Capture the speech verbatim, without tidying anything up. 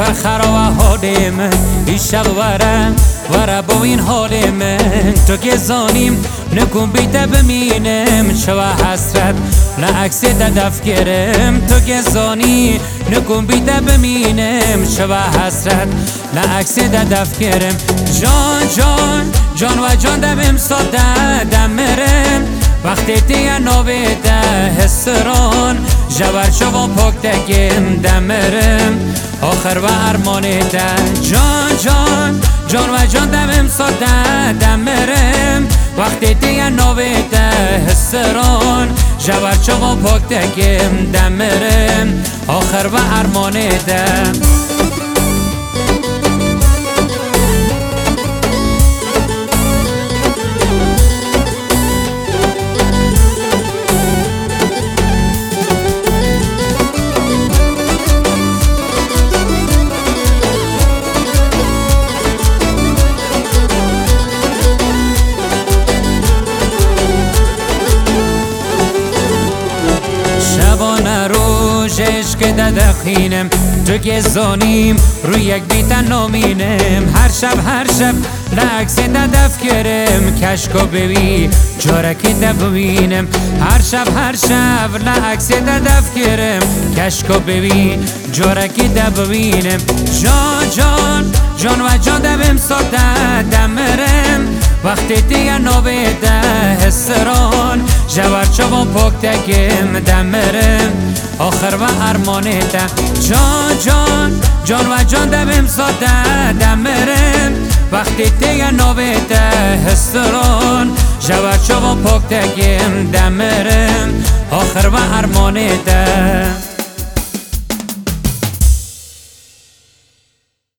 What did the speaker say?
پر خرا و حال من ایشب ورم ورا با این حال من تو که زانیم نکن بیده بمینم شوه حسرت لعکس ددف گرم تو که زانی نکن بیده بمینم شوه حسرت لعکس ددف گرم جان جان جان و جان دمم ساده دمرم وقتی دیگه نویده حسران جور شوان پاک دگم دمرم آخر و ارمانه ده جان جان جان و جان دمم ساده دمرم وقتی دیگه نویده حسران جور شوان پاک دگم دمرم آخر و ارمانه ده شبانه روشش که ددخینم تو که زانیم روی یک بیتن نامینم هر شب هر شب لعکس ددف کرم کشکو ببی جارکی دبوینم هر شب هر شب لعکس ددف کرم کشکو ببی جارکی دبوینم جان جان جان و جان دبم ساده دمرم وقتی دیگه نویده حسران جور چوان پاک دگم دمرم آخر و ارمانه ده جان جان جان و جان دبم ساده دمرم وقتی دیگه نویده حسران جور چوان پاک دگم دمرم آخر و ارمانه ده